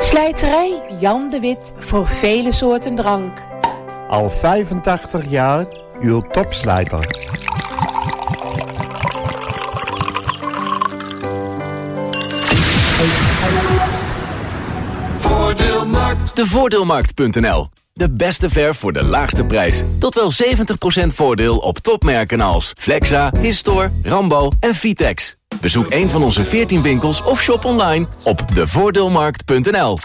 Slijterij Jan de Wit voor vele soorten drank. Al 85 jaar uw topslijter. Voordeelmarkt. De Voordeelmarkt.nl. De beste verf voor de laagste prijs. Tot wel 70% voordeel op topmerken als Flexa, Histor, Rambo en Vitex. Bezoek een van onze 14 winkels of shop online op devoordeelmarkt.nl.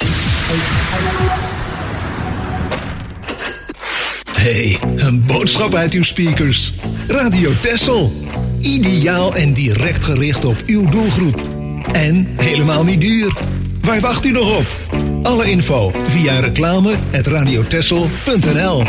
Hey, een boodschap uit uw speakers. Radio Texel. Ideaal en direct gericht op uw doelgroep. En helemaal niet duur. Waar wacht u nog op? Alle info via reclame@radiotexel.nl.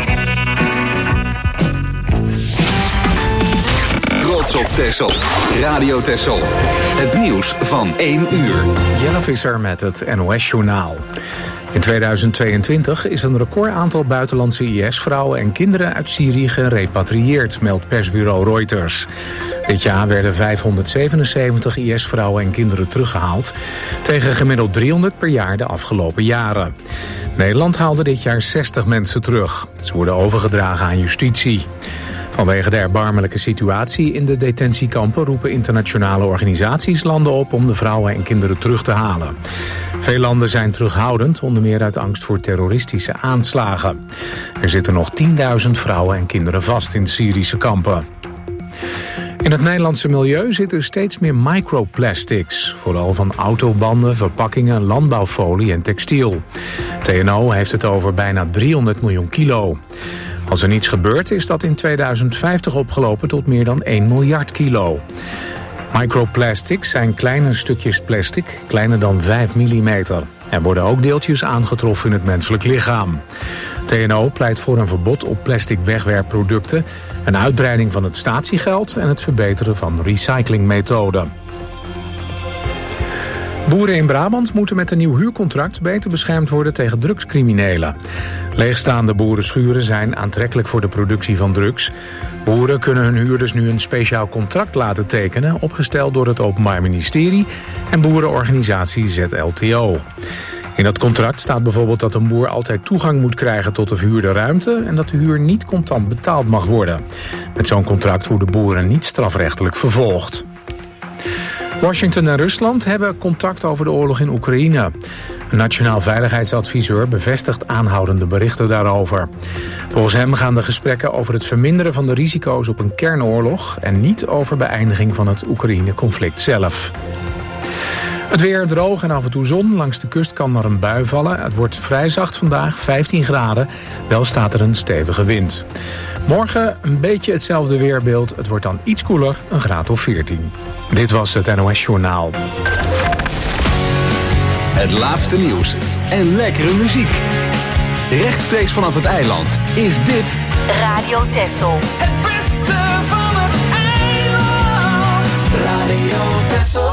Trots op Texel. Radio Texel. Het nieuws van 1 uur. Jelle Visser met het NOS-journaal. In 2022 is een recordaantal buitenlandse IS-vrouwen en kinderen uit Syrië gerepatrieerd, meldt persbureau Reuters. Dit jaar werden 577 IS-vrouwen en kinderen teruggehaald, tegen gemiddeld 300 per jaar de afgelopen jaren. Nederland haalde dit jaar 60 mensen terug. Ze worden overgedragen aan justitie. Vanwege de erbarmelijke situatie in de detentiekampen roepen internationale organisaties landen op om de vrouwen en kinderen terug te halen. Veel landen zijn terughoudend, onder meer uit angst voor terroristische aanslagen. Er zitten nog 10.000 vrouwen en kinderen vast in Syrische kampen. In het Nederlandse milieu zitten steeds meer microplastics. Vooral van autobanden, verpakkingen, landbouwfolie en textiel. TNO heeft het over bijna 300 miljoen kilo. Als er niets gebeurt is dat in 2050 opgelopen tot meer dan 1 miljard kilo. Microplastics zijn kleine stukjes plastic, kleiner dan 5 mm. Er worden ook deeltjes aangetroffen in het menselijk lichaam. TNO pleit voor een verbod op plastic wegwerpproducten, een uitbreiding van het statiegeld en het verbeteren van recyclingmethoden. Boeren in Brabant moeten met een nieuw huurcontract beter beschermd worden tegen drugscriminelen. Leegstaande boerenschuren zijn aantrekkelijk voor de productie van drugs. Boeren kunnen hun huurders nu een speciaal contract laten tekenen, opgesteld door het Openbaar Ministerie en boerenorganisatie ZLTO. In dat contract staat bijvoorbeeld dat een boer altijd toegang moet krijgen tot de verhuurde ruimte en dat de huur niet contant betaald mag worden. Met zo'n contract worden boeren niet strafrechtelijk vervolgd. Washington en Rusland hebben contact over de oorlog in Oekraïne. Een nationaal veiligheidsadviseur bevestigt aanhoudende berichten daarover. Volgens hem gaan de gesprekken over het verminderen van de risico's op een kernoorlog en niet over beëindiging van het Oekraïne-conflict zelf. Het weer droog en af en toe zon. Langs de kust kan er een bui vallen. Het wordt vrij zacht vandaag, 15 graden. Wel staat er een stevige wind. Morgen een beetje hetzelfde weerbeeld. Het wordt dan iets koeler, een graad of 14. Dit was het NOS Journaal. Het laatste nieuws en lekkere muziek. Rechtstreeks vanaf het eiland is dit Radio Texel. Het beste van het eiland. Radio Texel.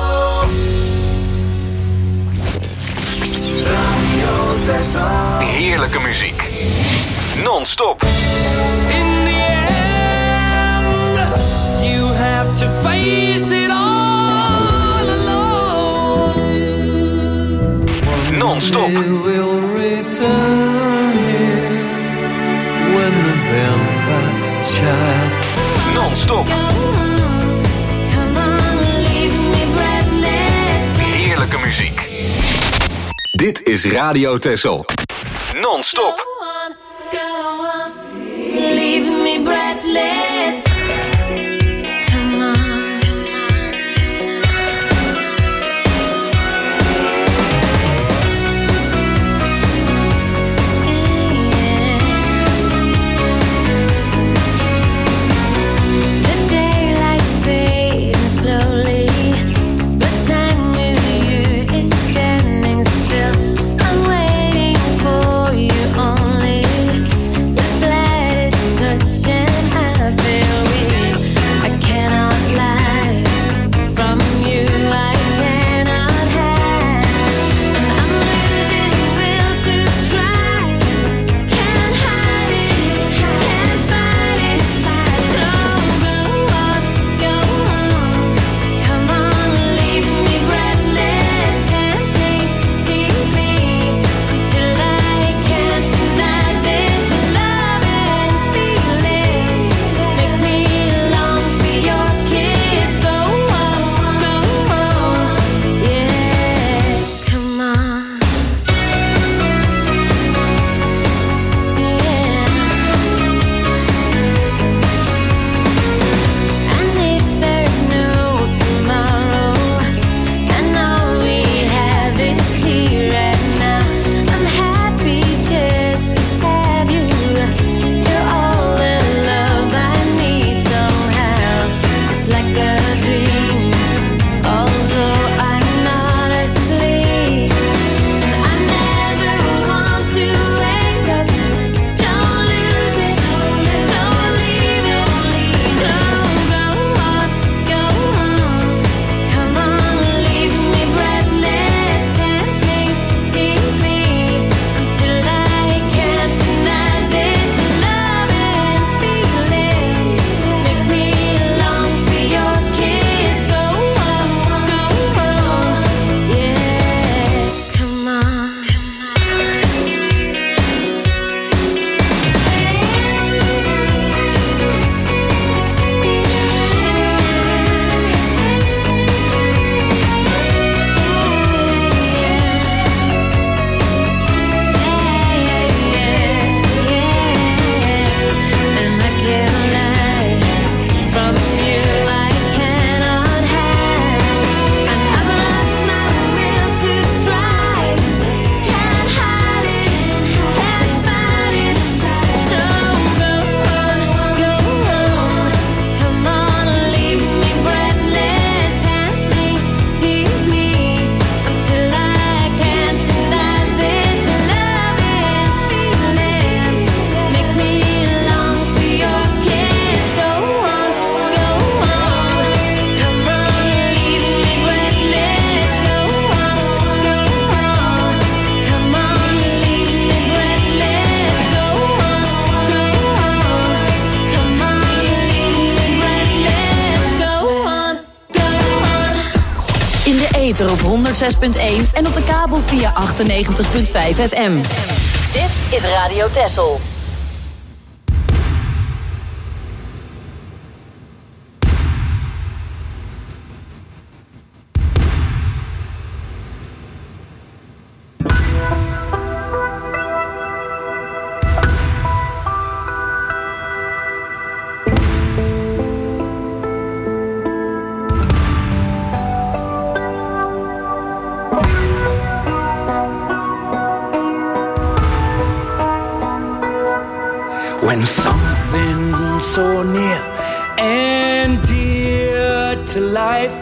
Radio Texel. heerlijke muziek. Non-stop. In the end, you have to face it all alone. Non-stop. Will return here when the Belfast child. Non-stop. Come on, leave me breathless. Heerlijke muziek. Dit is Radio Texel. Non-stop. Go on, leave me breathless. Come on. The daylight's fading slowly, but time with you is standing still. I'm waiting for you only. The slightest touch and I feel ether op 106.1 en op de kabel via 98.5 FM. Dit is Radio Texel. When something so near and dear to life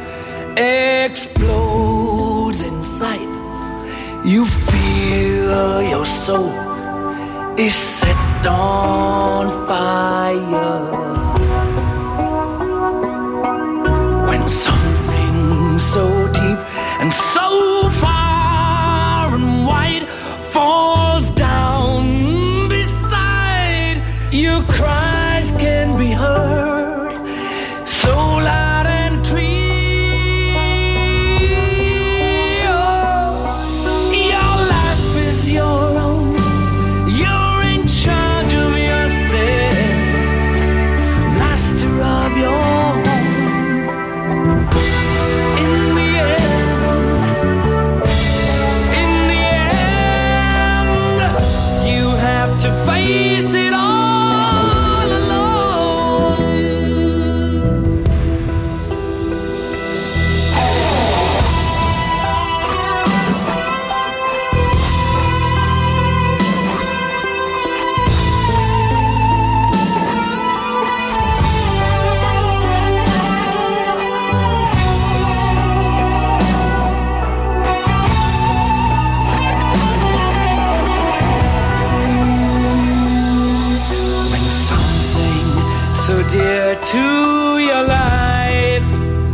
explodes inside, you feel your soul is set on fire. When something so deep and so far and wide falls down, your cries can be heard so loud and clear. Your life is your own. You're in charge of yourself, master of your home. In the end, you have to face it all. So dear to your life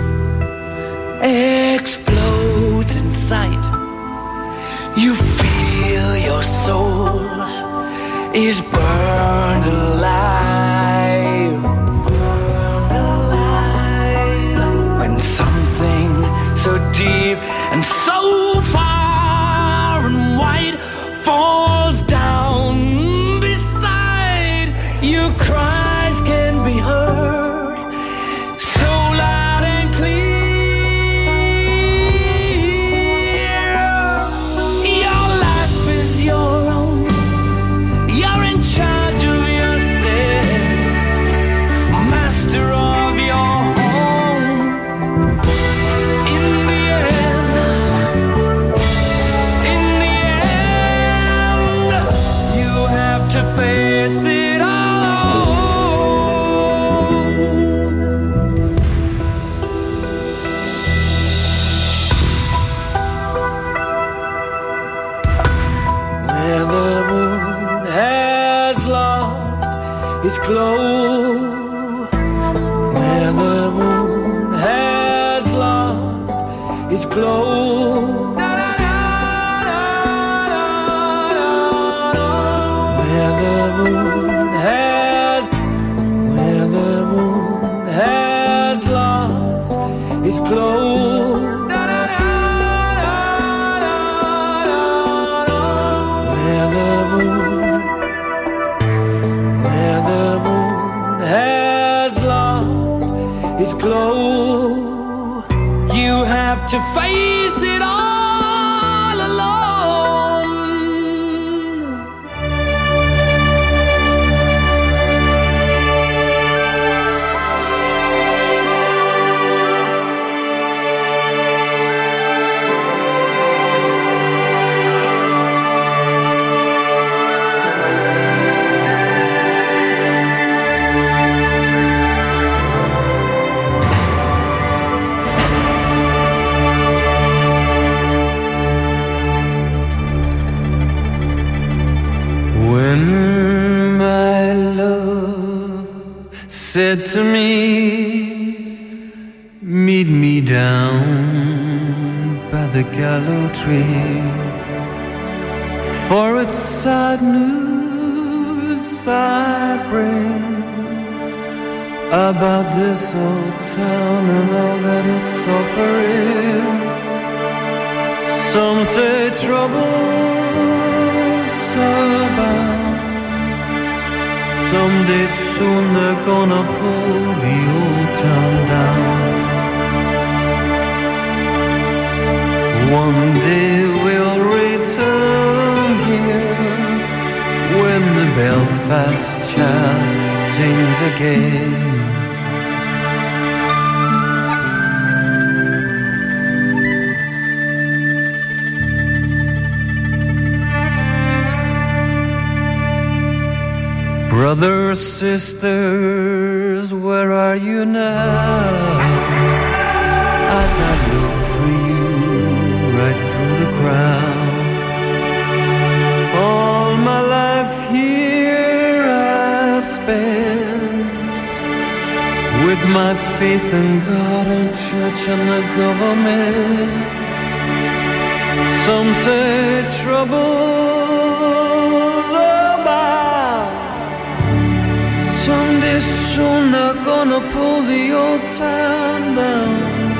explodes inside, you feel your soul is burned alive, burned alive. When something so deep and so far and wide falls down beside you, cries can be heard so loud and clear. Your life is your own. You're in charge of yourself, master of your home. In the end, you have to face it all. Its glow, where the moon has lost its glow, where the moon has lost its glow, where the moon has lost its glow, you have to face it all alone. When my love said to me, meet me down by the gallows tree, for it's sad news I bring about this old town and all that it's offering. Some say trouble's about. Someday soon they're gonna pull the old town down. One day we'll return here when the Belfast child sings again. Brothers, sisters, where are you now? As I look for you right through the crowd. All my life here I've spent with my faith in God and church and the government. Some say trouble's about. Someday soon they're gonna pull the old town down.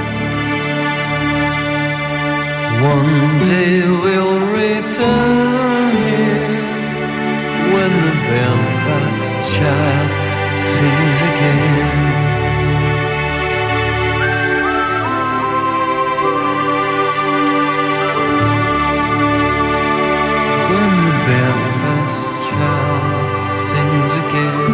One day we'll return here when the Belfast child sings again. When the Belfast child sings again.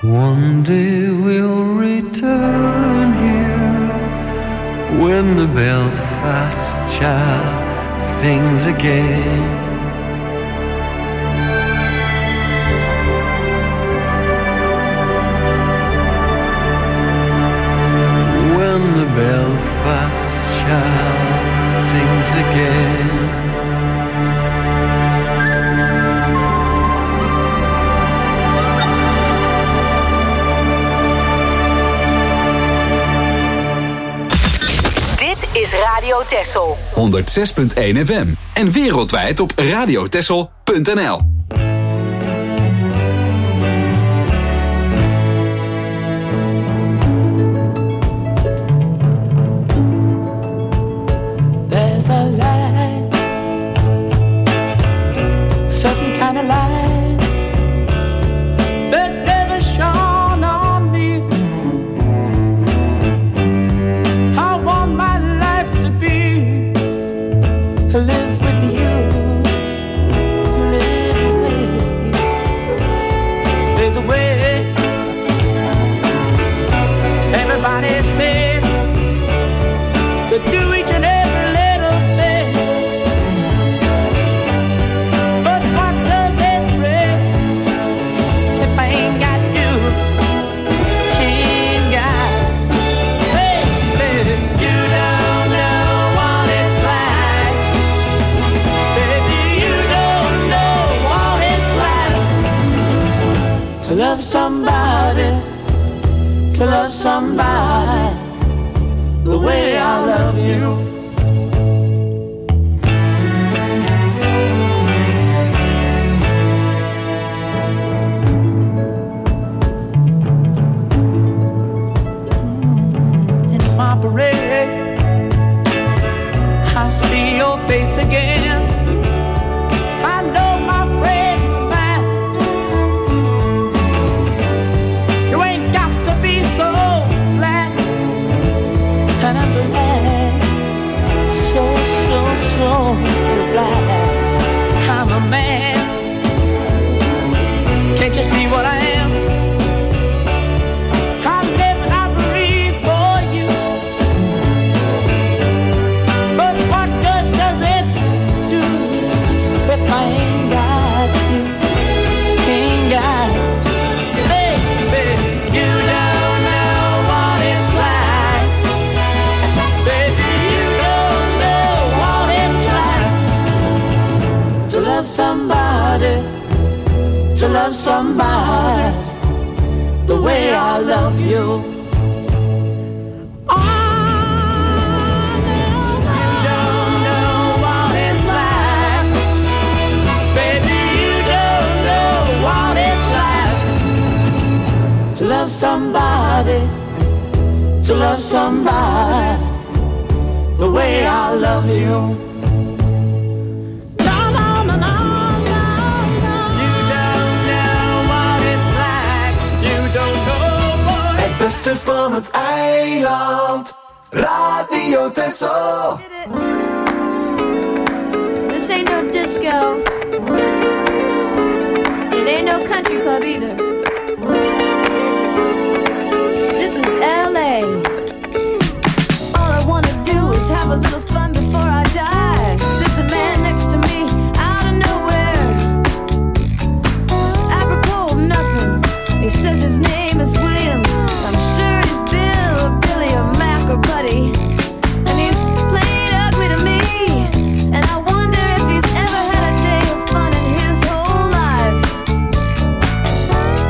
One day we'll return here when the Belfast child sings again. When the Belfast child sings again. Is Radio Texel 106.1 FM en wereldwijd op radiotexel.nl. There's a light, a certain kind of light that never shone on me. I want my life to be, live with you, live with you. There's a way, everybody said, to do each and every little thing. But what does it bring if I ain't got you? Ain't got, baby, you don't know what it's like. Baby, you don't know what it's like to love somebody, to love somebody the way I love you. In my parade, I see your face again. I know my friend of mine. You ain't got to be so glad. And I'm glad, so glad I'm a man. Can't you see what I am? I live and I breathe for you. But what good does it do if I ain't got you? Ain't got you. Baby, you don't know what it's like. Baby, you don't know what it's like to love somebody, to love somebody the way I love you. Love somebody, to love somebody the way I love you. No, no, no, no, no, no. You don't know what it's like. You don't know what. Het beste van het eiland, Radio Texel. This ain't no disco. It ain't no country club either. LA. All I wanna do is have a little fun before I die. Sits a man next to me out of nowhere. It's apropos of nothing. He says his name is William. I'm sure he's Bill or Billy or Mac or Buddy. And he's played ugly to me. And I wonder if he's ever had a day of fun in his whole life.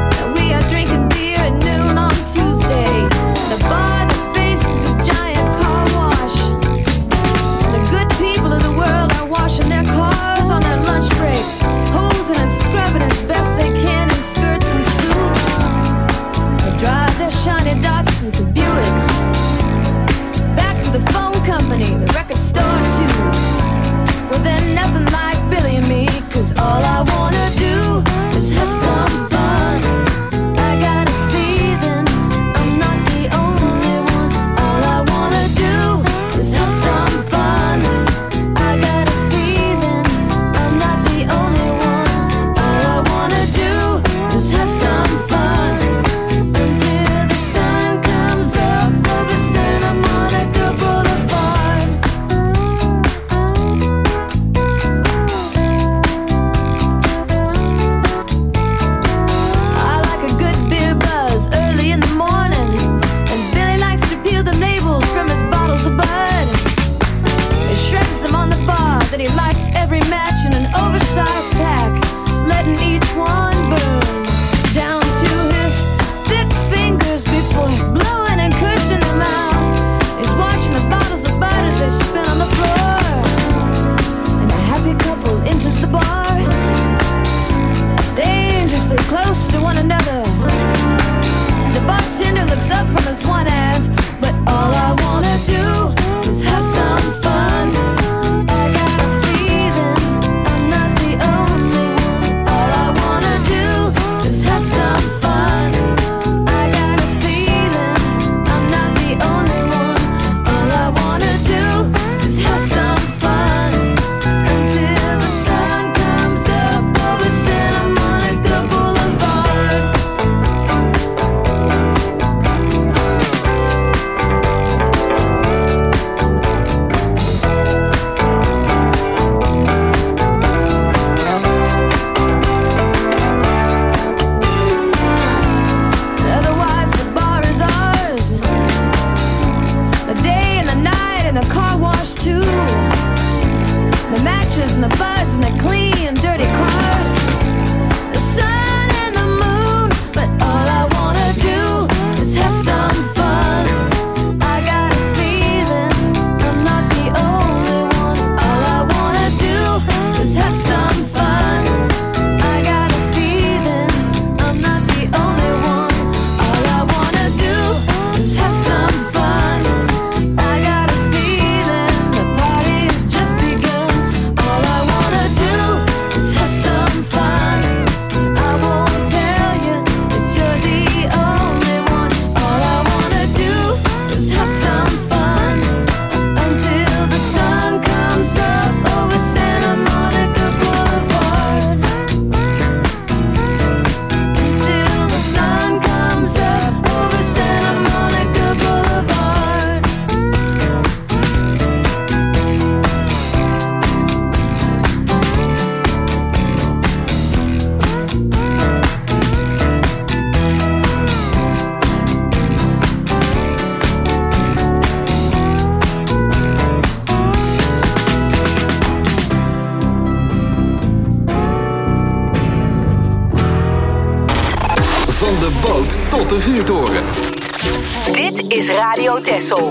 Van de boot tot de vuurtoren. Dit is Radio Texel.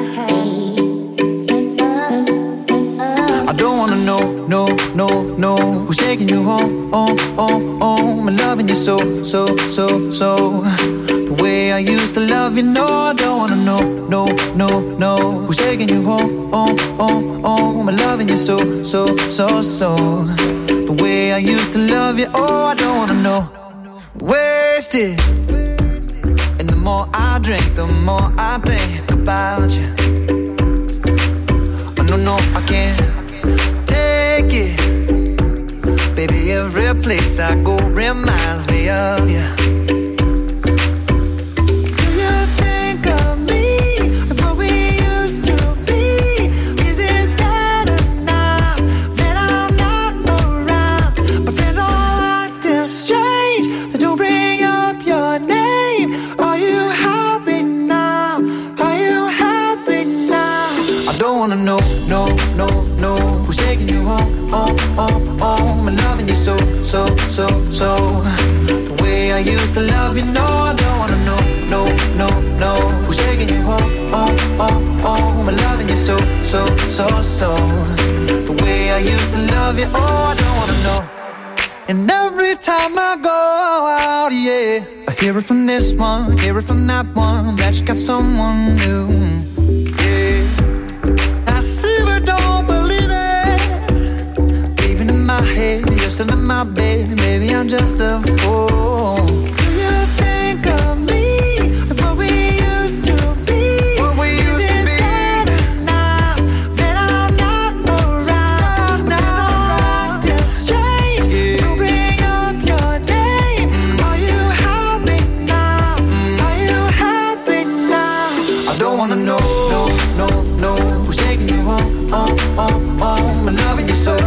I don't wanna know who's taking you home, and loving you so. The way I used to love you, no, I don't wanna know who's taking you home, and loving you so. The way I used to love you, oh, I don't wanna know. Wasted, and the more I drink, the more I think about you. Oh, no, I can't take it. Baby, every place I go reminds me of you. Do you think of me and what we used to be? Is it better now that I'm not around? My friends all acting strange. They don't bring up your name. Are you happy now? Are you happy now? I don't wanna know who's taking you home, and loving you so. The way I used to love you, no, I don't wanna know who's taking you home, and loving you so. The way I used to love you, oh, I don't wanna know. And every time I go out, yeah, I hear it from this one, hear it from that one, that you got someone new. Yeah, I see but don't believe it. Even in my head, you're still in my bed. Maybe I'm just a fool. Do you think of me and what we used to be? What we used to be? Better now that I'm not around? My friends are acting strange. Yeah. You bring up your name. Are you happy now? Are you happy now? I don't wanna know who's taking you home, and loving you so.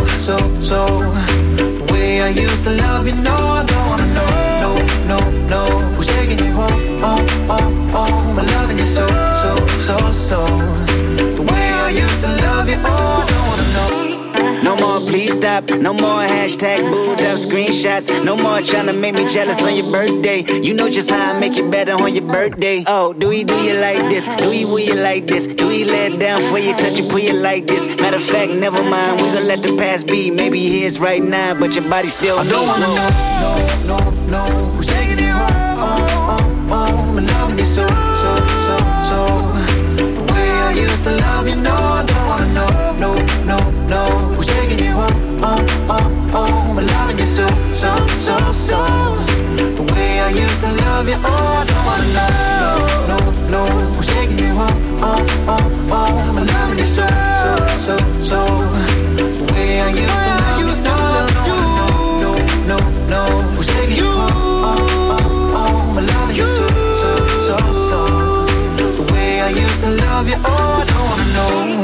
The way I used to love you, no, I don't wanna know who's taking you home, and loving you so. The way I used to love you, oh, I don't wanna know. No more please stop, no more hashtag booed up screenshots. No more trying to make me jealous on your birthday. You know just how I make you better on your birthday. Oh, do you like this? Do you will you like this? Do you let down for you, touch you, pull you like this? Matter of fact, never mind, we gon' let the past be. Maybe here's right now, but your body still I don't wanna know who's taking you home, and loving you so. The way I used to love you, no, I don't wanna know who's taking you home, and loving you so. The way I used to love you, oh, I don't wanna know who's taking you home, and loving you so. The way I used to love you, no, who's taking you home, and loving you so. The way I used to love you, oh, I don't wanna know.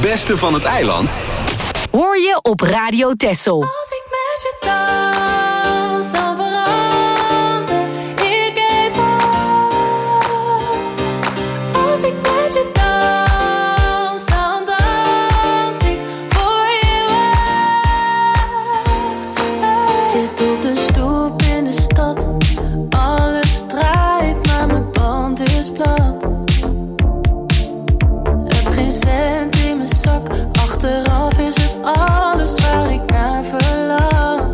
beste van het eiland? Hoor je op Radio Texel. Als ik met je dans, dan verander ik even. Als ik met je dans, dan dans ik voor eeuwig. Zit op de stoep in de stad, alles draait, maar mijn band is plat. Heb geen cent in mijn zak, achteraf is het alles waar ik naar verlang.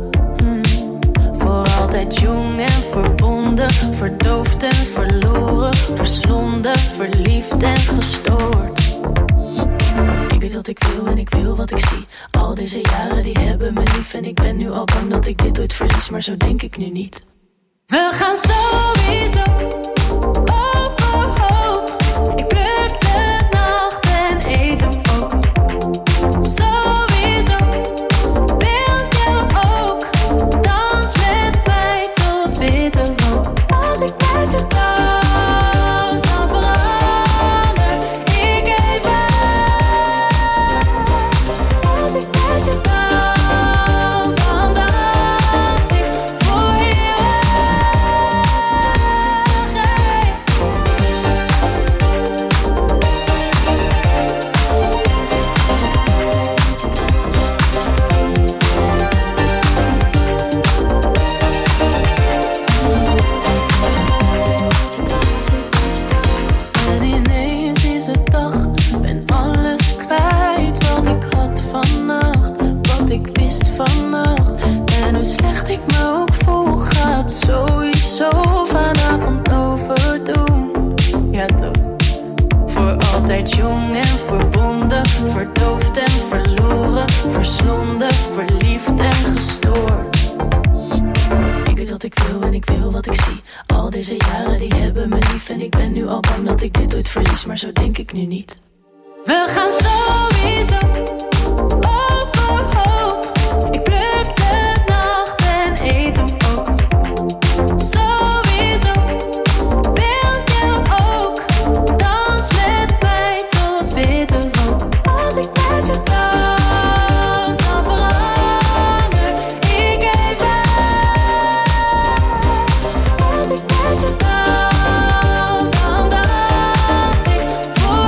Voor altijd jong en verbonden, verdoofd en verloren, verslonden, verliefd en gestoord. Ik weet wat ik wil en ik wil wat ik zie. Al deze jaren die hebben me lief en ik ben nu al bang dat ik dit ooit verlies, maar zo denk ik nu niet. We gaan sowieso overhoop. Ik pluk de nacht en eet hem ook. Sowieso wil je ook. Dans met mij tot witte rook. Als ik met je dans, dan verander ik even. Als ik met je dans, dan dans ik voor en ineens is het dag, ben alles kwijt wat ik had vannacht, wat ik wist vannacht. En hoe slecht ik me ook voel, gaat sowieso vanavond overdoen. Ja toch. Voor altijd jong en verbonden, verdoofd en verloren, verslonden, verliefd en gestoord. Ik weet wat ik wil en ik wil wat ik zie. Al deze jaren die hebben me lief en ik ben nu al bang dat ik dit ooit verlies, maar zo denk ik nu niet. We gaan sowieso overhoop. Ik pluk de nacht en eet hem ook. Sowieso wil je ook. Dans met mij tot witte rook. Als ik met je dans, dan verander ik even. Als ik met je dans, dan dans ik voor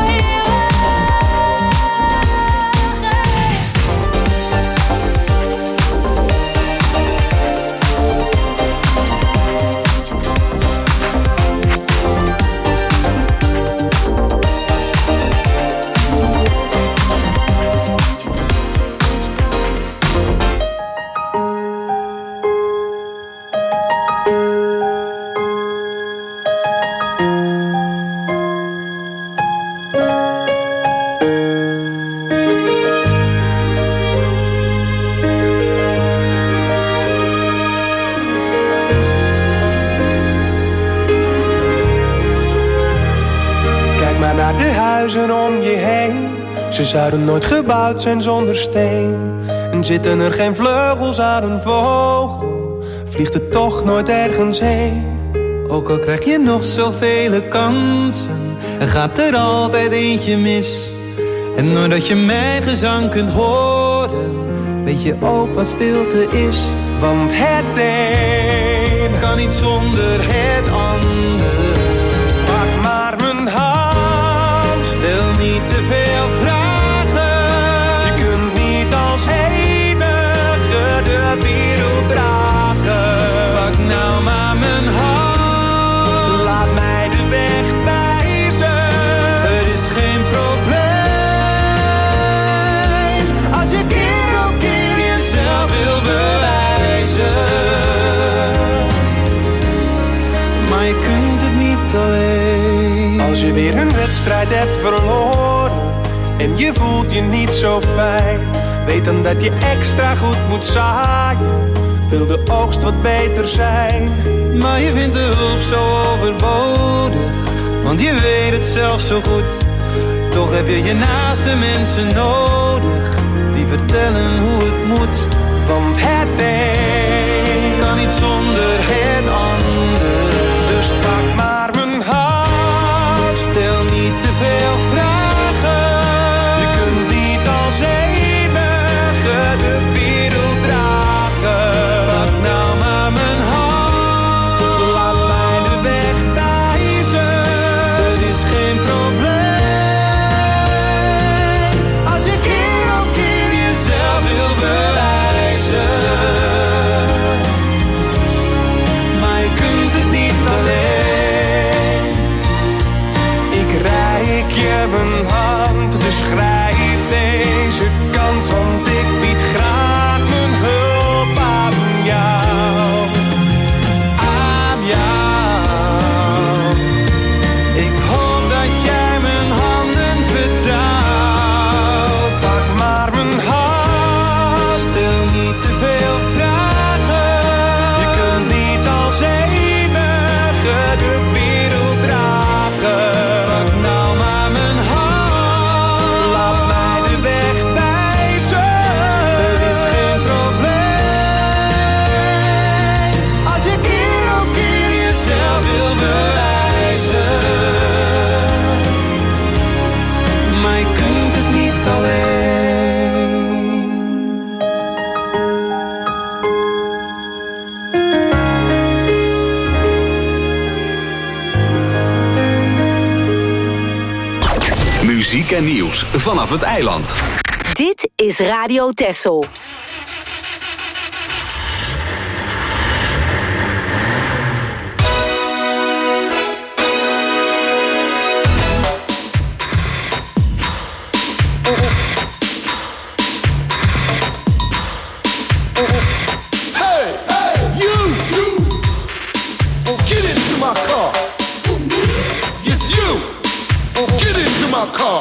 Kijk maar naar de huizen om je heen. Ze zouden nooit gebouwd zijn zonder steen. En zitten er geen vleugels aan een vogel, vliegt het toch nooit ergens heen. Ook al krijg je nog zoveel kansen, er gaat er altijd eentje mis. En doordat je mijn gezang kunt horen, weet je ook wat stilte is. Want het een kan niet zonder het ander. Pak maar mijn hand, stel niet te veel vragen. Je kunt niet als enige de wereld dragen. Pak nou maar mijn hand, laat mij de weg wijzen. Er is geen probleem als je keer op keer jezelf wil bewijzen. Maar je kunt het niet alleen. Als je weer een wedstrijd hebt verloren en je voelt je niet zo fijn, weet dan dat je extra goed moet zaaien, wil de oogst wat beter zijn. Maar je vindt de hulp zo overbodig, want je weet het zelf zo goed. Toch heb je je naaste mensen nodig, die vertellen hoe het moet. Want het een kan niet zonder het ander. Dus pak maar mijn hand, stel niet te veel vragen. Je kunt muziek en nieuws vanaf het eiland. Dit is Radio Texel. Car.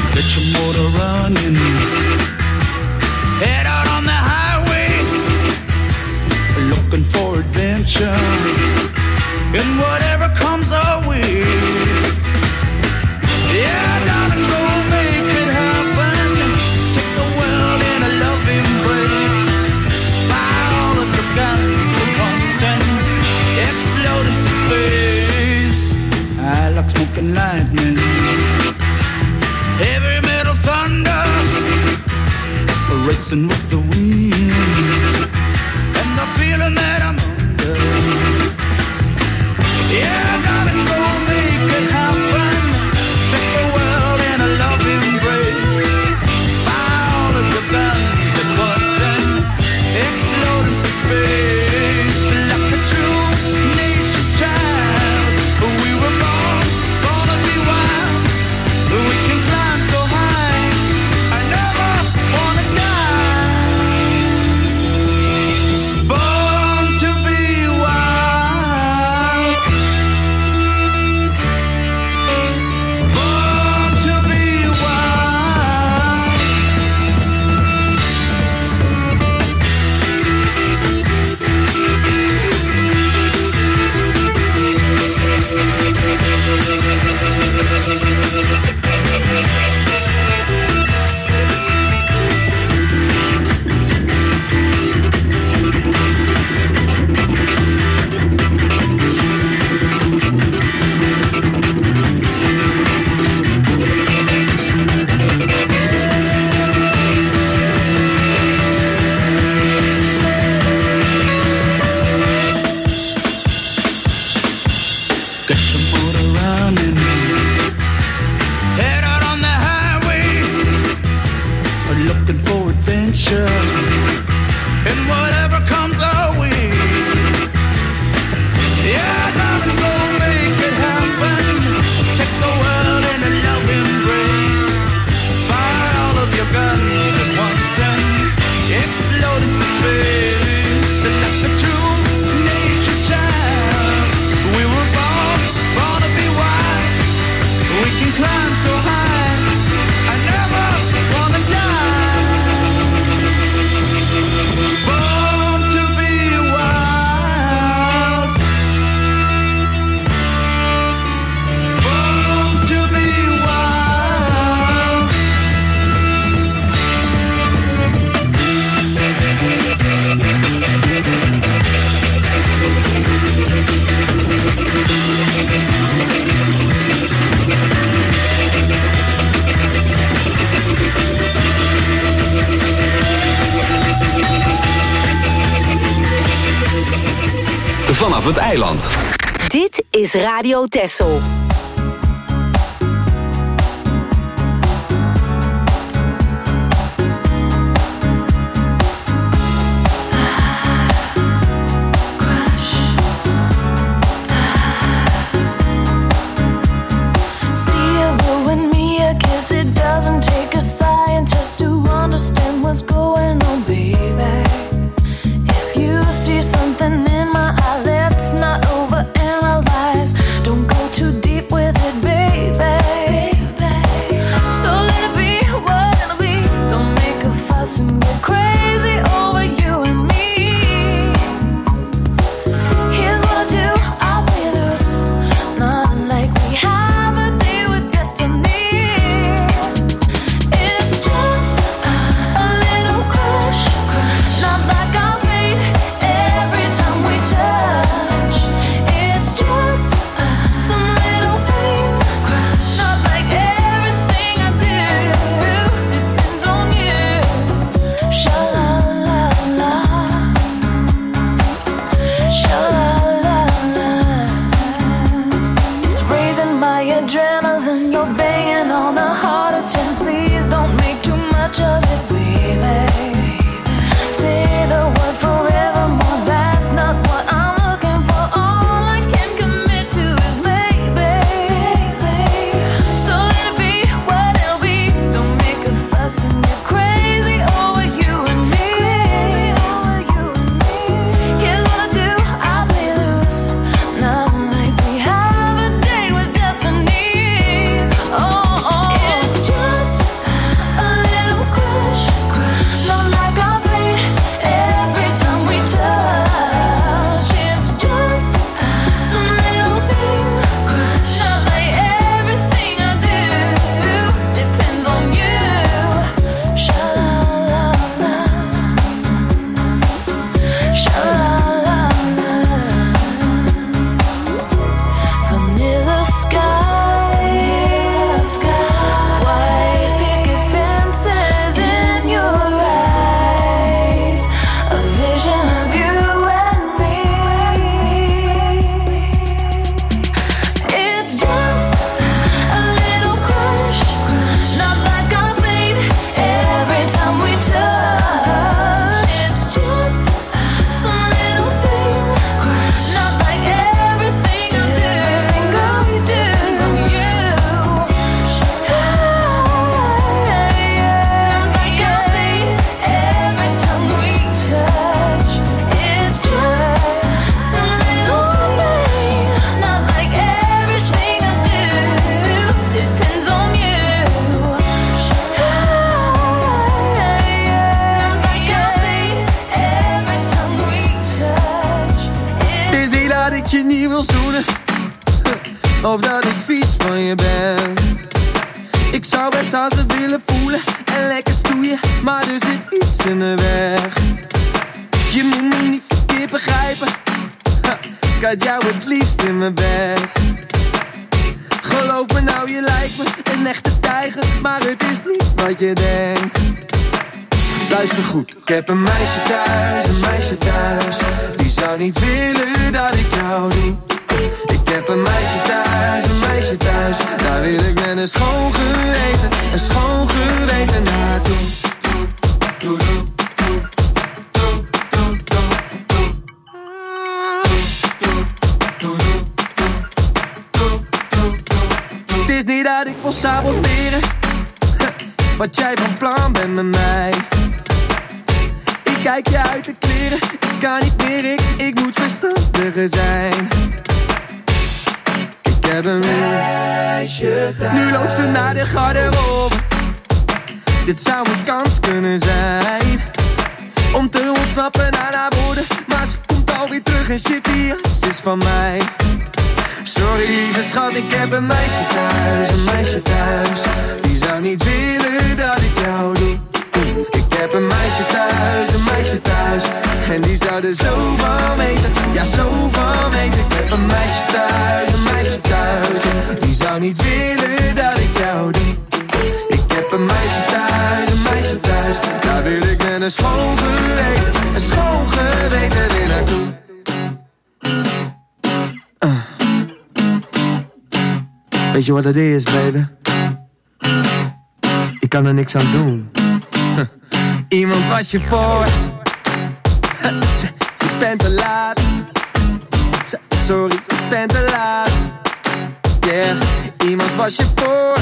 running. Head out on the highway, and whatever comes our way. Yeah, darling, go make it happen. Take the world in a love embrace. Fire all of your guns at once and explode into space. I like smoke and lightning, heavy metal thunder, racing with the wind, and the feeling that I'm under. Yeah, darling, go make it happen. Take the world in a love embrace. Fire all of your guns at once and explode into space. Like a true nature's child, we were born to be wild. We can climb so high, I never wanna die. Born to be wild. Born to be wild. Get some motor running, head out on the highway, looking for adventure, and whatever comes our way. Yeah, darling, go make it happen. Take the world in a love embrace. Fire all of your guns at once and explode into space. Like the true nature's child, we were born to be wild. We can climb so high, I never wanna die. Born to be wild. Born to be wild. Vanaf het eiland. Dit is Radio Texel. It doesn't take a scientist to understand what's going on, baby. If you see something in my eye, let's not overanalyze. Don't go too deep. of dat ik vies van je ben. Ik zou best aan ze willen voelen en lekker stoeien, maar er zit iets in de weg. Je moet me niet verkeerd begrijpen, ik had jou het liefst in mijn bed. Geloof me nou, je lijkt me een echte tijger, maar het is niet wat je denkt. Luister goed, ik heb een meisje thuis, die zou niet willen dat ik jou doe. Ik heb een meisje thuis, daar wil ik met een schoon geweten naartoe. Het is niet dat ik wil saboteren wat jij van plan bent met mij. Ik kijk je uit de kleren, ik kan niet meer, ik moet verstandiger zijn. Ik heb een meisje thuis, nu loopt ze naar de garderobe. Dit zou een kans kunnen zijn om te ontsnappen aan haar woorden, maar ze komt alweer terug en shit, die jas is van mij. Sorry lieve schat, ik heb een meisje thuis, die zou niet willen dat ik jou doe. Ik heb een meisje thuis, en die zou er zo van weten, ja zo van weten. Ik heb een meisje thuis, die zou niet willen dat ik jou doe. Ik heb een meisje thuis, daar wil ik met een schoon geweten weer naartoe. Weet je wat het is, baby? Ik kan er niks aan doen. Iemand was je voor. Je bent te laat. Sorry, je bent te laat. Yeah, iemand was je voor.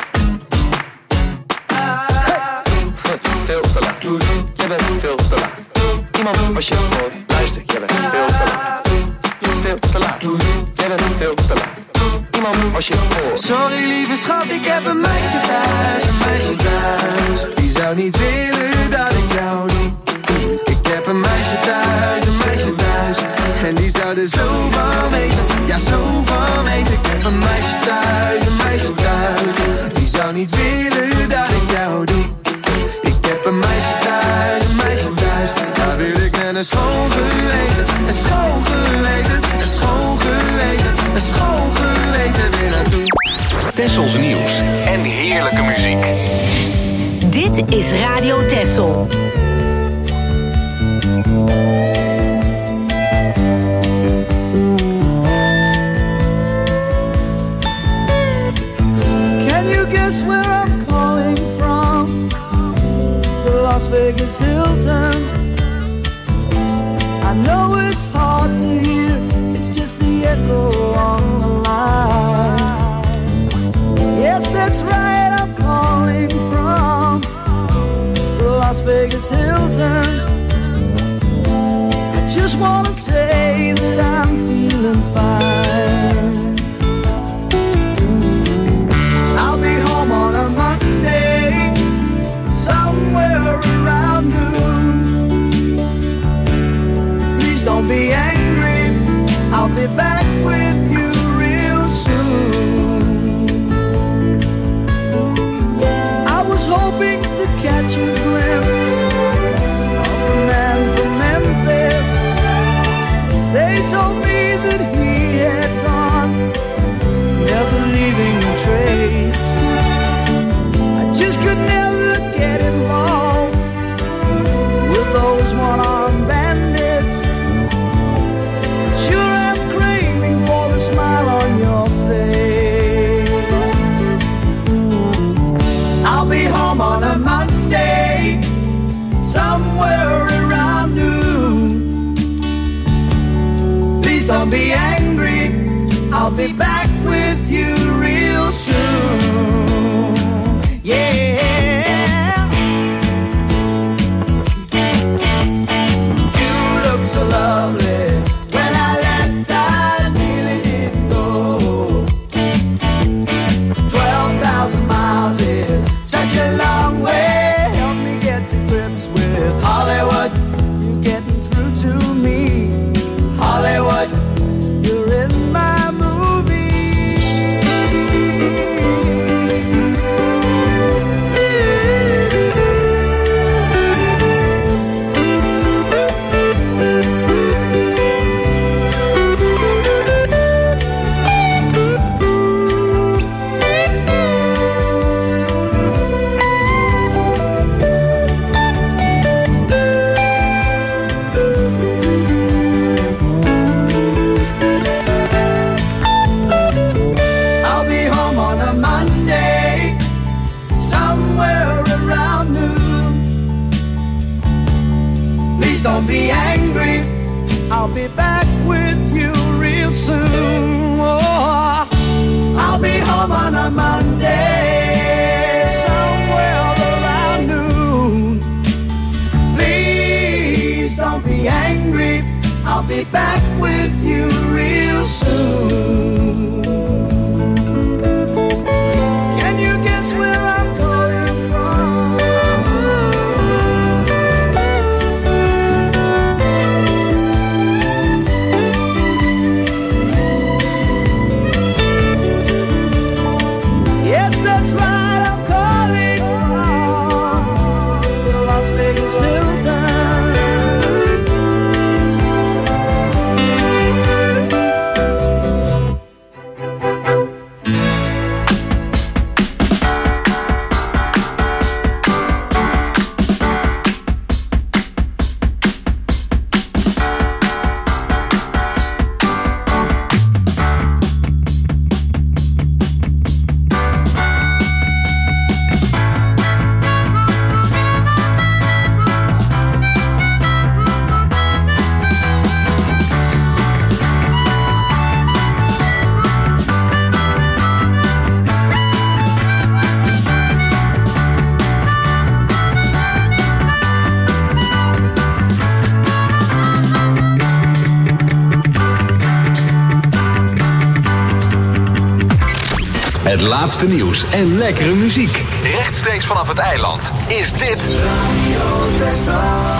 Veel te laat. Je bent veel te laat. Iemand was je voor. Luister, je bent veel te laat. Veel te laat. Je bent veel te laat. Was je voor. Sorry lieve schat, ik heb een meisje thuis, die zou niet willen dat ik jou doe. Ik heb een meisje thuis, en die zou er zo van weten, ja zo van weten. Ik heb een meisje thuis, die zou niet willen dat ik jou doe. Ik heb een meisje thuis, daar wil ik met een schoon geweten weer naartoe. Tessels nieuws en heerlijke muziek. Dit is Radio Tessel. Can you guess where I'm calling from? The Las Vegas Hilton. I know it's hard to hear, it's just the echo on the line. Yes, that's right, I'm calling from the Las Vegas Hilton. I just wanna say that I'm feeling fine. I'll be home on a Monday, somewhere around noon. Please don't be angry, I'll be back with you real soon. I was hoping to catch a glimpse of a man from Memphis. They told me that he had gone, never leaving a trace. I just could never get involved with those one-armed bandits. Sure, I'm craving for the smile on your face. I'll be home on a Monday, I'll be back with you real soon. Oh, I'll be home on a Monday, somewhere around noon. Please don't be angry, I'll be back with you real soon. Can you guess where I'm calling from? Yes, that's right, I'm calling from Las Vegas, Hilton. Het laatste nieuws en lekkere muziek. Rechtstreeks vanaf het eiland is dit Radio Tessel.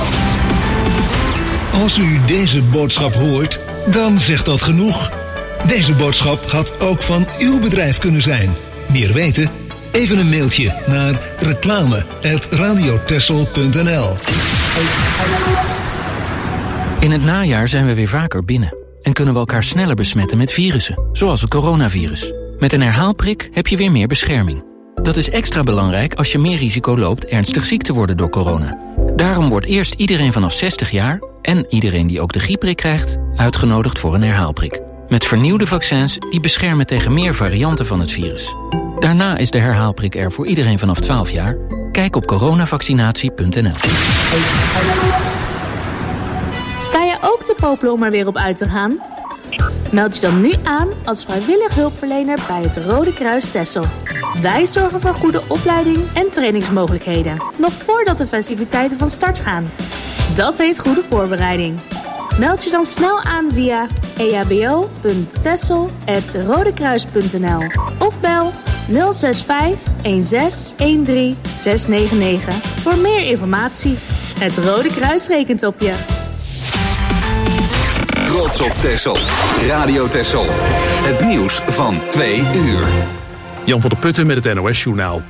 Als u deze boodschap hoort, dan zegt dat genoeg. Deze boodschap had ook van uw bedrijf kunnen zijn. Meer weten? Even een mailtje naar reclame@radiotessel.nl. In het najaar zijn we weer vaker binnen en kunnen we elkaar sneller besmetten met virussen, zoals het coronavirus. Met een herhaalprik heb je weer meer bescherming. Dat is extra belangrijk als je meer risico loopt ernstig ziek te worden door corona. Daarom wordt eerst iedereen vanaf 60 jaar en iedereen die ook de griepprik krijgt uitgenodigd voor een herhaalprik. Met vernieuwde vaccins die beschermen tegen meer varianten van het virus. Daarna is de herhaalprik er voor iedereen vanaf 12 jaar. Kijk op coronavaccinatie.nl. Sta je ook te popelen om er weer op uit te gaan? Meld je dan nu aan als vrijwillig hulpverlener bij het Rode Kruis Texel. Wij zorgen voor goede opleiding en trainingsmogelijkheden, nog voordat de festiviteiten van start gaan. Dat heet goede voorbereiding. Meld je dan snel aan via ehbo.texel@rodekruis.nl of bel 065 16 13 699 voor meer informatie. Het Rode Kruis rekent op je. Trots op Texel. Radio Texel. Het nieuws van 2 uur. Jan van der Putten met het NOS-journaal.